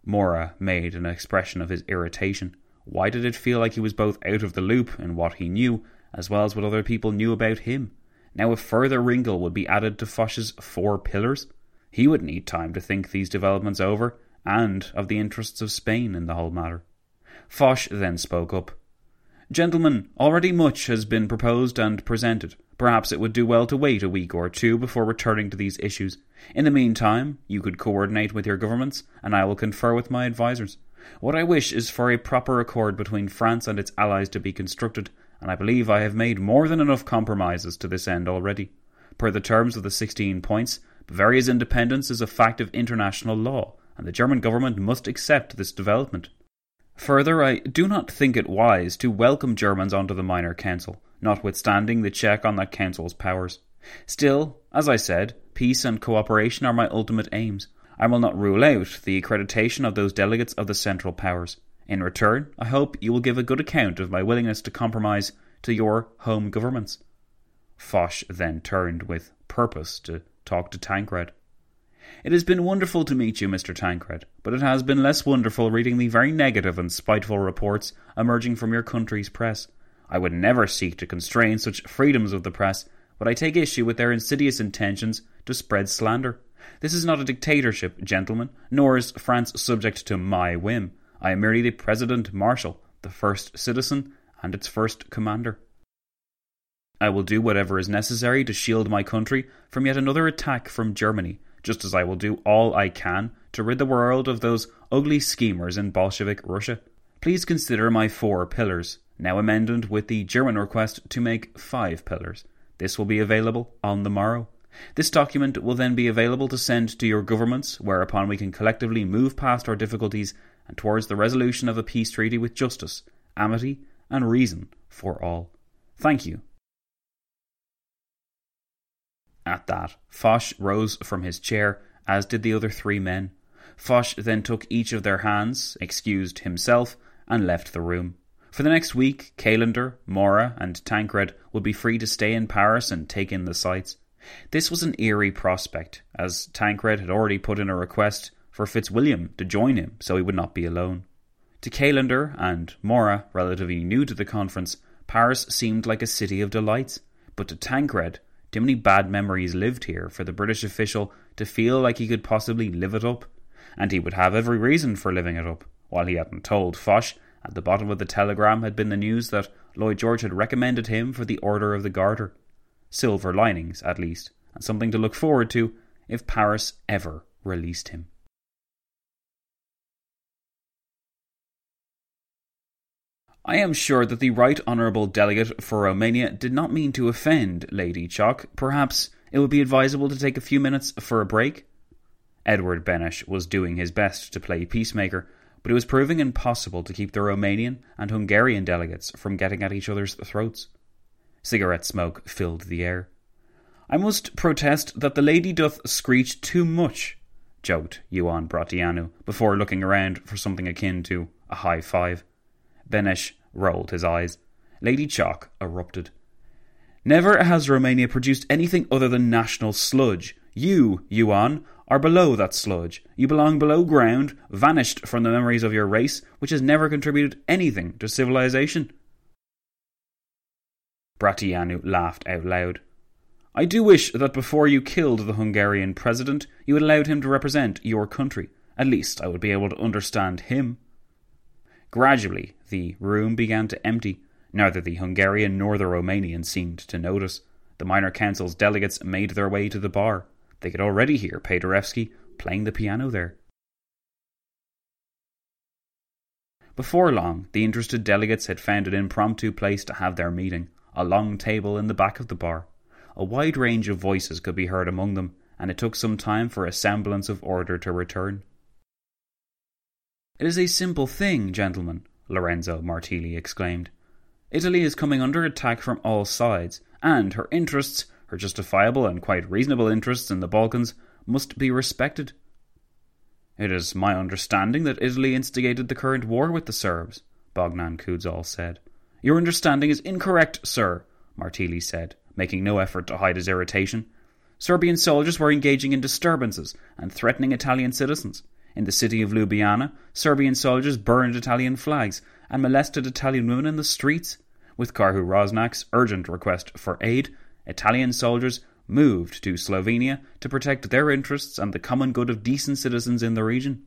Mora made an expression of his irritation. Why did it feel like he was both out of the loop in what he knew, as well as what other people knew about him? Now a further wrinkle would be added to Foch's four pillars. He would need time to think these developments over, and of the interests of Spain in the whole matter. Foch then spoke up. "Gentlemen, already much has been proposed and presented. Perhaps it would do well to wait a week or two before returning to these issues. In the meantime, you could coordinate with your governments, and I will confer with my advisers. What I wish is for a proper accord between France and its allies to be constructed, and I believe I have made more than enough compromises to this end already. Per the terms of the sixteen points, Bavaria's independence is a fact of international law, and the German government must accept this development. Further, I do not think it wise to welcome Germans onto the Minor Council, notwithstanding the check on that council's powers. Still, as I said, peace and cooperation are my ultimate aims. I will not rule out the accreditation of those delegates of the Central Powers. In return, I hope you will give a good account of my willingness to compromise to your home governments." Foch then turned with purpose to talk to Tancred. "It has been wonderful to meet you, Mister Tancred, but it has been less wonderful reading the very negative and spiteful reports emerging from your country's press. I would never seek to constrain such freedoms of the press, but I take issue with their insidious intentions to spread slander. This is not a dictatorship, gentlemen, nor is France subject to my whim. I am merely the President Marshal, the first citizen, and its first commander. I will do whatever is necessary to shield my country from yet another attack from Germany, just as I will do all I can to rid the world of those ugly schemers in Bolshevik Russia. Please consider my four pillars, now amended with the German request to make five pillars. This will be available on the morrow. This document will then be available to send to your governments, whereupon we can collectively move past our difficulties and towards the resolution of a peace treaty with justice, amity, and reason for all. Thank you." At that, Foch rose from his chair, as did the other three men. Foch then took each of their hands, excused himself, and left the room. For the next week, Callender, Mora, and Tancred would be free to stay in Paris and take in the sights. This was an eerie prospect, as Tancred had already put in a request for Fitzwilliam to join him so he would not be alone. To Callender and Mora, relatively new to the conference, Paris seemed like a city of delights, but to Tancred, too many bad memories lived here for the British official to feel like he could possibly live it up, and he would have every reason for living it up. While he hadn't told Foch, at the bottom of the telegram had been the news that Lloyd George had recommended him for the Order of the Garter. Silver linings, at least, and something to look forward to if Paris ever released him. I am sure that the Right Honourable Delegate for Romania did not mean to offend Lady Chock. Perhaps it would be advisable to take a few minutes for a break? Edward Benesch was doing his best to play peacemaker, but it was proving impossible to keep the Romanian and Hungarian delegates from getting at each other's throats. Cigarette smoke filled the air. "I must protest that the lady doth screech too much," joked Ioan Brătianu, before looking around for something akin to a high five. Benesch rolled his eyes. Lady Chock erupted. "Never has Romania produced anything other than national sludge. You, Ioan, are below that sludge. You belong below ground, vanished from the memories of your race, which has never contributed anything to civilization." Brătianu laughed out loud. "I do wish that before you killed the Hungarian president, you had allowed him to represent your country. At least I would be able to understand him." Gradually, the room began to empty. Neither the Hungarian nor the Romanian seemed to notice. The Minor Council's delegates made their way to the bar. They could already hear Paderewski playing the piano there. Before long, the interested delegates had found an impromptu place to have their meeting, a long table in the back of the bar. A wide range of voices could be heard among them, and it took some time for a semblance of order to return. "It is a simple thing, gentlemen," Lorenzo Martilli exclaimed. "Italy is coming under attack from all sides, and her interests, her justifiable and quite reasonable interests in the Balkans, must be respected." "It is my understanding that Italy instigated the current war with the Serbs," Bogdan Kudzal said. "Your understanding is incorrect, sir," Martilli said, making no effort to hide his irritation. "Serbian soldiers were engaging in disturbances and threatening Italian citizens. In the city of Ljubljana, Serbian soldiers burned Italian flags and molested Italian women in the streets. With Karhu Rosnak's urgent request for aid, Italian soldiers moved to Slovenia to protect their interests and the common good of decent citizens in the region.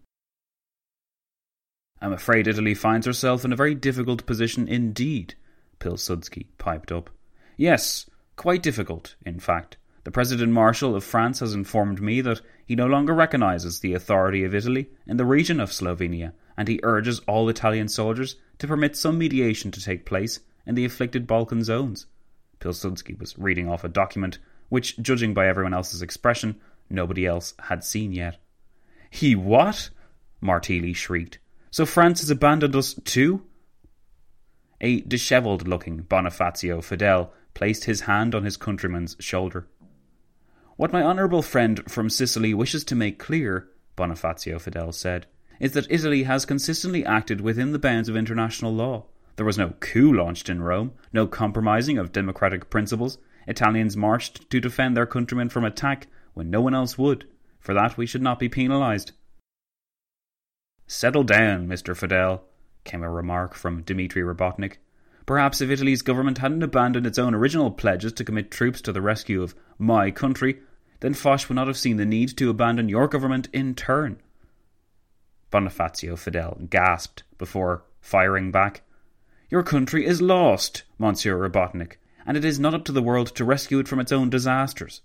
I'm afraid Italy finds herself in a very difficult position indeed, Pilsudski piped up. Yes, quite difficult, in fact. The President-Marshal of France has informed me that he no longer recognises the authority of Italy in the region of Slovenia, and he urges all Italian soldiers to permit some mediation to take place in the afflicted Balkan zones. Pilsudski was reading off a document which, judging by everyone else's expression, nobody else had seen yet. He what? Martili shrieked. So France has abandoned us too? A dishevelled-looking Bonifacio Fidel placed his hand on his countryman's shoulder. What my honourable friend from Sicily wishes to make clear, Bonifacio Fidel said, is that Italy has consistently acted within the bounds of international law. There was no coup launched in Rome, no compromising of democratic principles. Italians marched to defend their countrymen from attack when no one else would. For that we should not be penalised. Settle down, Mister Fidel, came a remark from Dmitry Robotnik. Perhaps if Italy's government hadn't abandoned its own original pledges to commit troops to the rescue of my country, then Foch would not have seen the need to abandon your government in turn. Bonifacio Fidel gasped before firing back. Your country is lost, Monsieur Robotnik, and it is not up to the world to rescue it from its own disasters.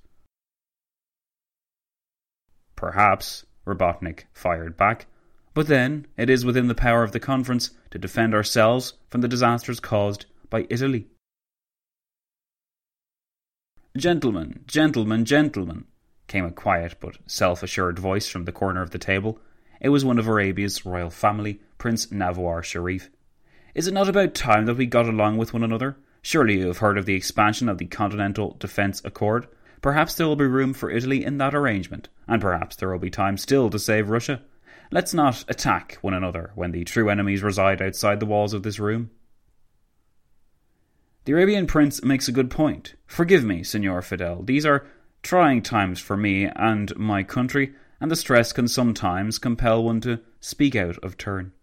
Perhaps, Robotnik fired back, but then it is within the power of the conference to defend ourselves from the disasters caused by Italy. Gentlemen, gentlemen, gentlemen, came a quiet but self-assured voice from the corner of the table. It was one of Arabia's royal family, Prince Nawar Sharif. Is it not about time that we got along with one another? Surely you have heard of the expansion of the Continental Defence Accord. Perhaps there will be room for Italy in that arrangement, and perhaps there will be time still to save Russia. Let's not attack one another when the true enemies reside outside the walls of this room. The Arabian prince makes a good point. Forgive me, Signor Fidel. These are trying times for me and my country, and the stress can sometimes compel one to speak out of turn.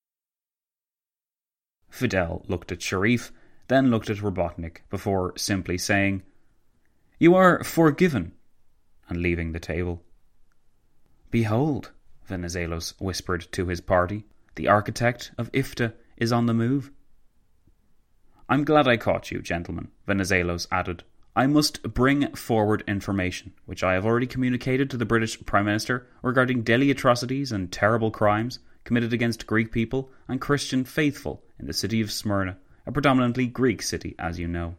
Fidel looked at Sharif, then looked at Robotnik, before simply saying, You are forgiven, and leaving the table. Behold, Venizelos whispered to his party, the architect of I F T A is on the move. I'm glad I caught you, gentlemen, Venizelos added. I must bring forward information, which I have already communicated to the British Prime Minister regarding daily atrocities and terrible crimes committed against Greek people and Christian faithful in the city of Smyrna, a predominantly Greek city, as you know.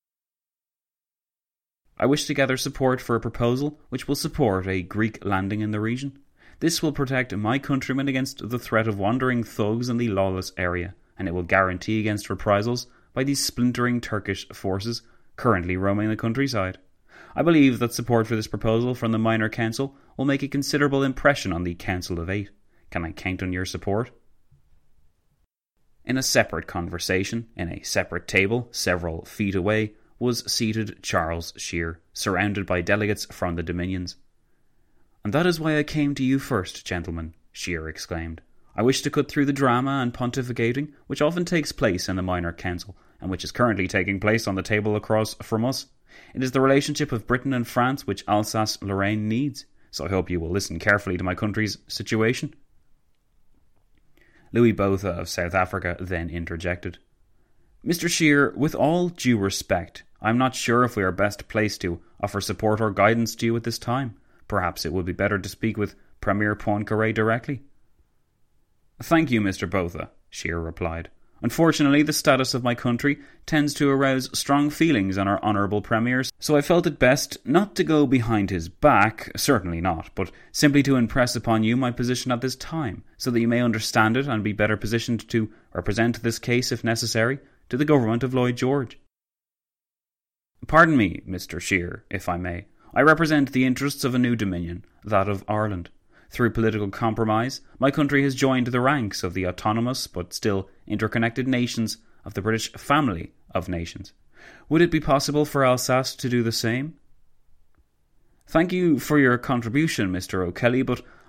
I wish to gather support for a proposal which will support a Greek landing in the region. This will protect my countrymen against the threat of wandering thugs in the lawless area, and it will guarantee against reprisals by these splintering Turkish forces currently roaming the countryside. I believe that support for this proposal from the Minor Council will make a considerable impression on the Council of Eight. Can I count on your support? In a separate conversation, in a separate table, several feet away, was seated Charles Shear, surrounded by delegates from the Dominions. And that is why I came to you first, gentlemen, Shear exclaimed. I wish to cut through the drama and pontificating which often takes place in the Minor Council, and which is currently taking place on the table across from us. It is the relationship of Britain and France which Alsace-Lorraine needs, so I hope you will listen carefully to my country's situation. Louis Botha of South Africa then interjected. Mister Shear, with all due respect, I am not sure if we are best placed to offer support or guidance to you at this time. Perhaps it would be better to speak with Premier Poincaré directly. Thank you, Mister Botha, Shear replied. Unfortunately, the status of my country tends to arouse strong feelings on our honourable Premier, so I felt it best not to go behind his back, certainly not, but simply to impress upon you my position at this time, so that you may understand it and be better positioned to represent this case, if necessary, to the government of Lloyd George. Pardon me, Mister Shear, if I may. I represent the interests of a new dominion, that of Ireland. Through political compromise, my country has joined the ranks of the autonomous but still interconnected nations of the British family of nations. Would it be possible for Alsace to do the same? Thank you for your contribution, Mister O'Kelly, but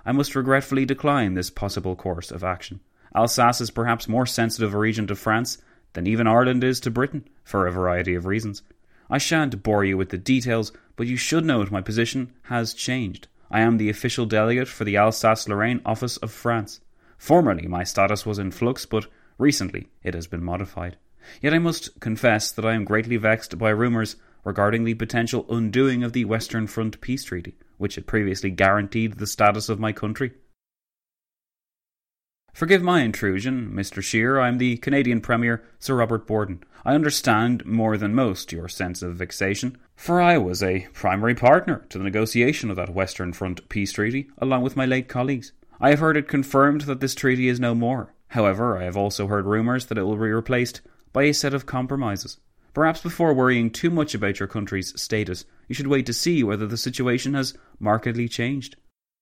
I must regretfully decline this possible course of action. Alsace is perhaps more sensitive a region to France than even Ireland is to Britain, for a variety of reasons. I shan't bore you with the details, but you should note my position has changed. I am the official delegate for the Alsace-Lorraine Office of France. Formerly my status was in flux, but recently it has been modified. Yet I must confess that I am greatly vexed by rumours regarding the potential undoing of the Western Front Peace Treaty, which had previously guaranteed the status of my country. Forgive my intrusion, Mister Scheer. I am the Canadian Premier, Sir Robert Borden. I understand more than most your sense of vexation, for I was a primary partner to the negotiation of that Western Front Peace Treaty, along with my late colleagues. I have heard it confirmed that this treaty is no more. However, I have also heard rumours that it will be replaced by a set of compromises. Perhaps before worrying too much about your country's status, you should wait to see whether the situation has markedly changed.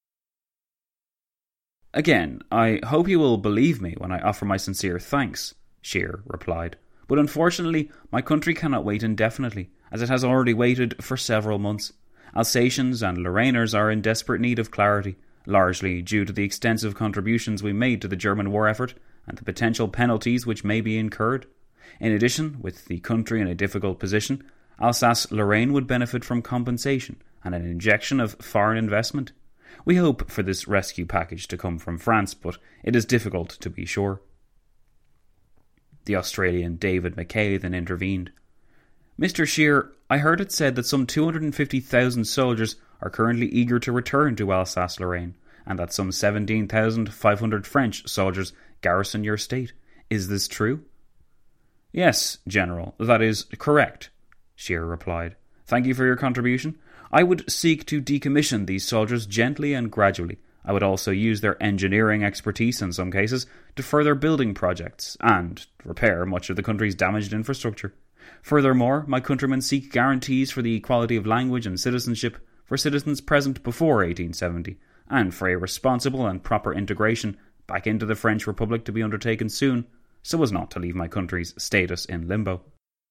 Again, I hope you will believe me when I offer my sincere thanks, Scheer replied. But unfortunately, my country cannot wait indefinitely, as it has already waited for several months. Alsatians and Lorrainers are in desperate need of clarity, largely due to the extensive contributions we made to the German war effort and the potential penalties which may be incurred. In addition, with the country in a difficult position, Alsace-Lorraine would benefit from compensation and an injection of foreign investment. We hope for this rescue package to come from France, but it is difficult to be sure. The Australian David McKay then intervened. Mister Scheer, I heard it said that some two hundred fifty thousand soldiers are currently eager to return to Alsace-Lorraine, and that some seventeen thousand five hundred French soldiers garrison your state. Is this true? Yes, General, that is correct, Scheer replied. Thank you for your contribution. I would seek to decommission these soldiers gently and gradually. I would also use their engineering expertise in some cases to further building projects and repair much of the country's damaged infrastructure. Furthermore, my countrymen seek guarantees for the equality of language and citizenship for citizens present before eighteen seventy, and for a responsible and proper integration back into the French Republic to be undertaken soon, so as not to leave my country's status in limbo.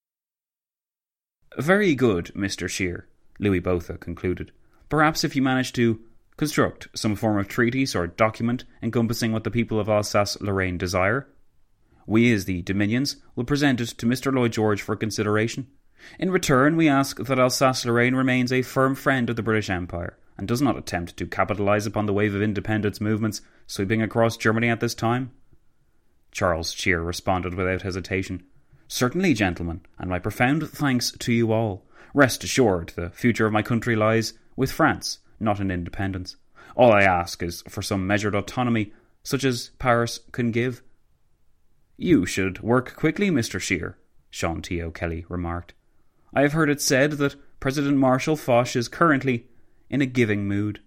Very good, Mister Scheer, Louis Botha concluded. Perhaps if you manage to construct some form of treatise or document encompassing what the people of Alsace-Lorraine desire, we as the Dominions will present it to Mister Lloyd George for consideration. In return, we ask that Alsace-Lorraine remains a firm friend of the British Empire and does not attempt to capitalise upon the wave of independence movements sweeping across Germany at this time. Charles Scheer responded without hesitation. Certainly, gentlemen, and my profound thanks to you all. Rest assured, the future of my country lies with France, not in independence. All I ask is for some measured autonomy, such as Paris can give. You should work quickly, Mister Scheer, Sean T. O'Kelly remarked. I have heard it said that President Marshal Foch is currently in a giving mood.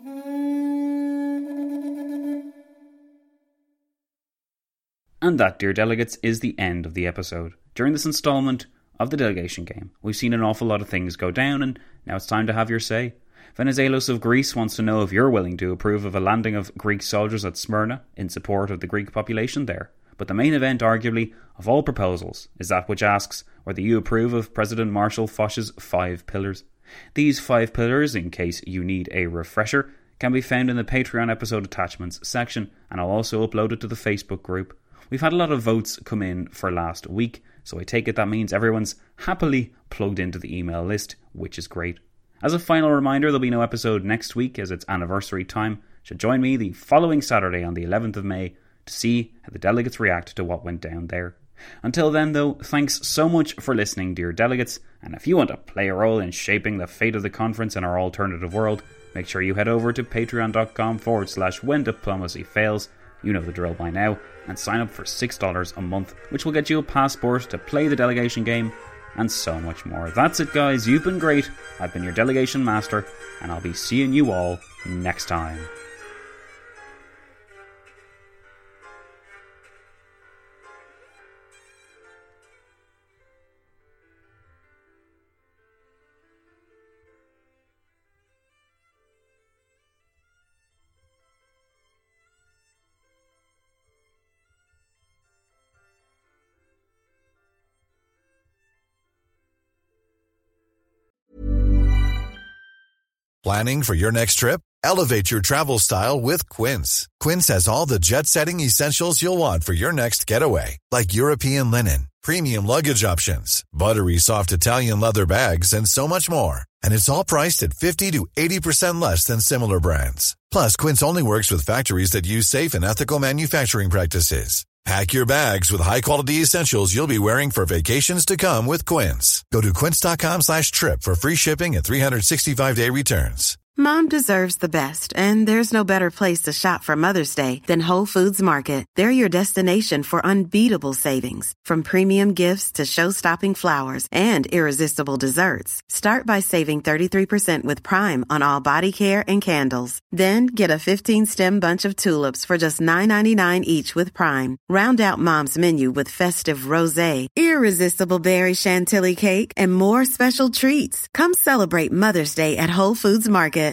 And that, dear delegates, is the end of the episode. During this instalment of the delegation game, we've seen an awful lot of things go down, and now it's time to have your say. Venizelos of Greece wants to know if you're willing to approve of a landing of Greek soldiers at Smyrna in support of the Greek population there. But the main event, arguably, of all proposals is that which asks whether you approve of President Marshal Foch's five pillars. These five pillars, in case you need a refresher, can be found in the Patreon episode attachments section, and I'll also upload it to the Facebook group. We've had a lot of votes come in for last week, so I take it that means everyone's happily plugged into the email list, which is great. As a final reminder, there'll be no episode next week as it's anniversary time, so join me the following Saturday on the eleventh of May to see how the delegates react to what went down there. Until then, though, thanks so much for listening, dear delegates, and if you want to play a role in shaping the fate of the conference in our alternative world, make sure you head over to patreon.com forward slash when diplomacy fails, you know the drill by now, and sign up for six dollars a month, which will get you a passport to play the delegation game, and so much more. That's it, guys. You've been great. I've been your delegation master, and I'll be seeing you all next time. Planning for your next trip? Elevate your travel style with Quince. Quince has all the jet-setting essentials you'll want for your next getaway, like European linen, premium luggage options, buttery soft Italian leather bags, and so much more. And it's all priced at fifty to eighty percent less than similar brands. Plus, Quince only works with factories that use safe and ethical manufacturing practices. Pack your bags with high-quality essentials you'll be wearing for vacations to come with Quince. Go to quince.com slash trip for free shipping and three sixty-five day returns. Mom deserves the best, and there's no better place to shop for Mother's Day than Whole Foods Market. They're your destination for unbeatable savings, from premium gifts to show-stopping flowers and irresistible desserts. Start by saving thirty-three percent with Prime on all body care and candles. Then get a fifteen-stem bunch of tulips for just nine ninety-nine each with Prime. Round out Mom's menu with festive rosé, irresistible berry chantilly cake, and more special treats. Come celebrate Mother's Day at Whole Foods Market.